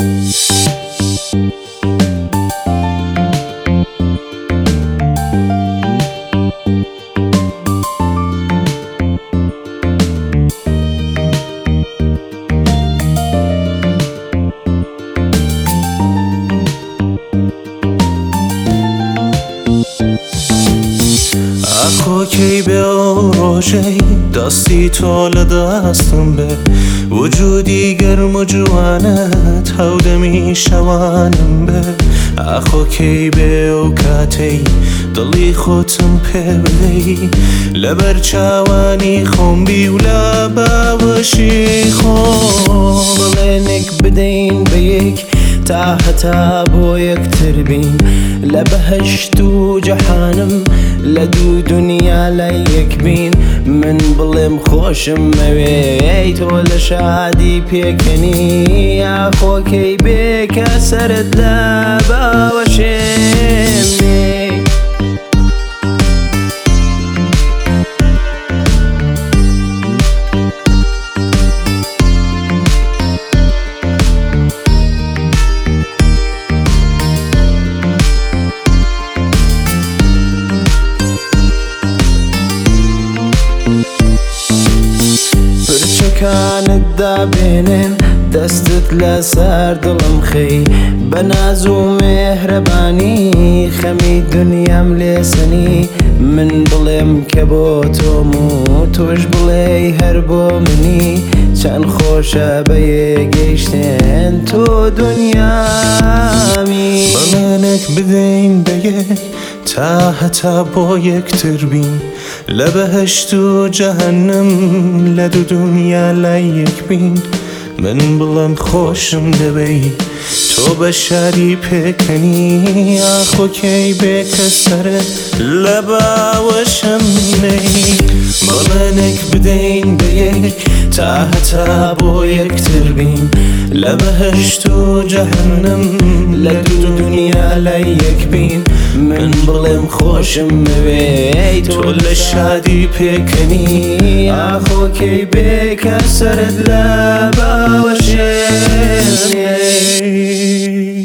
خۆکەی بێ ڕۆژەی دەستی تۆ لە دەستم بێ وجودی گەرم و جوانت هەودەمی شەوانم بێ ئاخۆکەی بێ و کاتەی دڵی خۆتم پێ بدەی لەبەر چاوانی خۆم بی و لە باوەشی خۆم بڵێنێک بدەین بە یەک تا هەتا بۆ یەکتر بین لە بەهەشت و جەحانم لە دوو دنیا لای یەک بین من بڵێم خۆشم مەوێ تۆ لە شادی پێکەنی ئاخۆکەی بێ کە سەرت لە باوەشێمێ پرچەکانت دابێنێن دەستت لەسەر دڵم خەی بە ناز و مێهرەبانی خەمی دنیام لێسەنی من بڵێم کە بۆ تۆم و تۆش بڵێ هەر بۆ منی چەند خۆشە بە یەگەیشتێن تۆ دنیامی بەڵێنێک بدەین بە یەک تا هەتا بۆ یەکتر بین لە بەهەشت و جەهەنەم لە دوو دنیا لای یەک بین من بڵێم خۆشم دەبەی تۆ بە شادی پێکەنی ئاخۆکەی بێ کە سەرت لە باوەشم نەی بەڵێنێک بدەین بە یەک تا هەتا بۆ یەکتر بین لە بەهەشت و جەهەنەم لە دوو دنیا لای یەک بین من بڵێم خۆشم مەوێ تۆ لە شادی پێکەنی ئاخۆکەی بێ کە سەرت لە باوەشێ